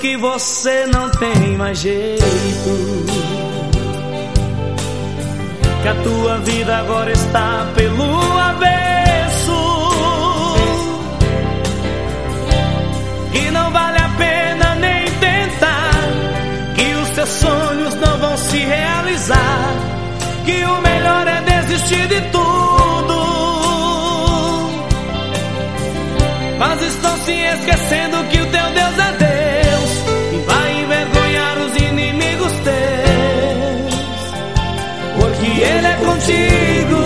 que você não tem mais jeito, que a tua vida agora está pelo avesso, que não vale a pena nem tentar, que os teus sonhos não vão se realizar, que o melhor é desistir de tudo. Mas estão se esquecendo que o teu Deus é Deus e vai envergonhar os inimigos teus, porque Ele é contigo.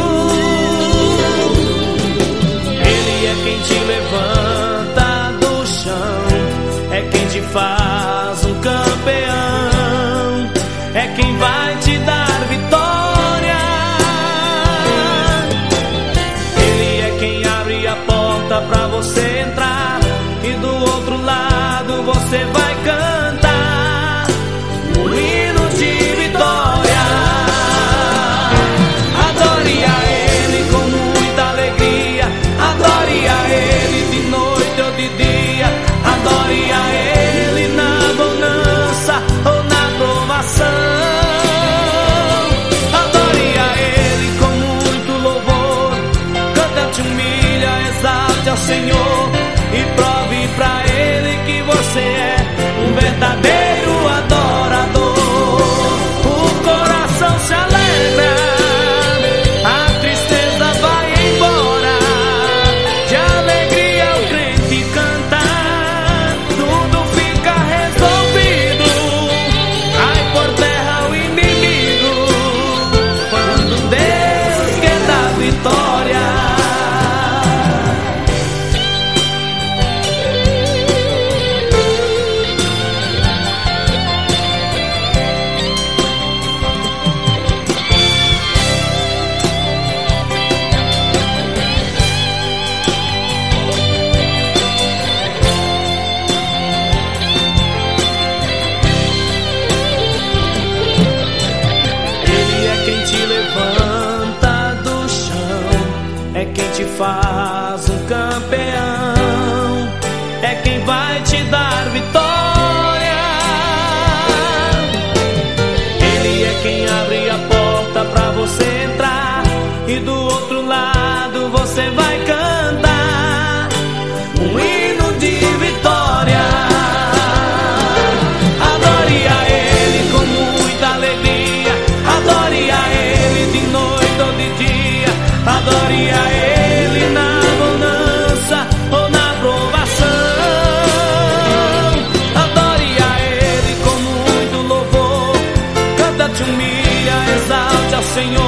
Ele é quem te levanta do chão, é quem te faz um campeão, é quem vai te dar vitória. Ele é quem abre a porta pra você entrar, e do outro lado você vai cantar um hino de vitória. Adore a Ele com muita alegria, adore a Ele de noite ou de dia, adore a Ele na bonança ou na provação, adore a Ele com muito louvor, canta, te humilha, exalte ao Senhor e prove pra Ele que você é um verdadeiro adorador. O coração se alegra, a tristeza vai embora, de alegria o crente canta, tudo fica resolvido, cai por terra o inimigo, quando Deus quer dar vitória. É quem te faz um campeão, é quem vai te dar vitória. Ele é quem abre a porta pra você entrar, e do outro lado você vai cantar um hino de vitória. Adore a Ele com muita alegria, adore a Ele de noite ou de dia, adore a Ele na bonança ou na provação, adore a Ele com muito louvor, canta, te humilha, exalte ao Senhor